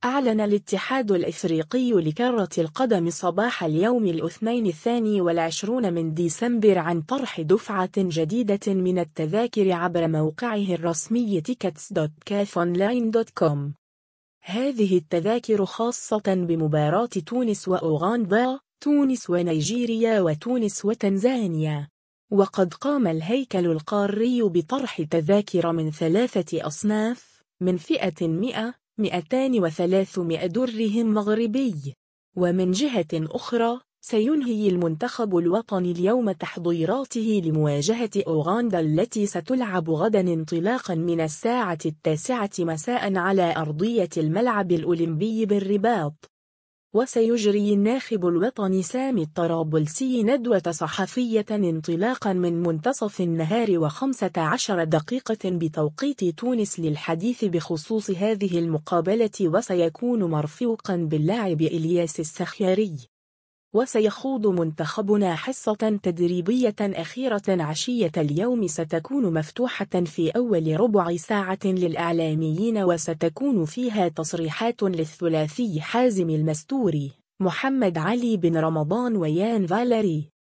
أعلن الاتحاد الإفريقي لكرة القدم صباح اليوم الاثنين 22 من ديسمبر عن طرح دفعة جديدة من التذاكر عبر موقعه الرسمي tickets.cafonline.com. هذه التذاكر خاصة بمباراة تونس وأوغندا، تونس ونيجيريا وتونس وتنزانيا. وقد قام الهيكل القاري بطرح تذاكر من 3 أصناف، من فئة 100، 200 و300 درهم مغربي. ومن جهة أخرى، سينهي المنتخب الوطني اليوم تحضيراته لمواجهة أوغندا التي ستلعب غدا انطلاقا من الساعة 9 مساء على أرضية الملعب الأولمبي بالرباط. وسيجري الناخب الوطني سامي الطرابلسي ندوة صحفية انطلاقا من منتصف النهار و15 دقيقة بتوقيت تونس للحديث بخصوص هذه المقابلة، وسيكون مرفوقا باللاعب إلياس السخياري. وسيخوض منتخبنا حصة تدريبية أخيرة عشية اليوم ستكون مفتوحة في أول ربع ساعة للإعلاميين، وستكون فيها تصريحات للثلاثي حازم المستوري، محمد علي بن رمضان ويان فاليري.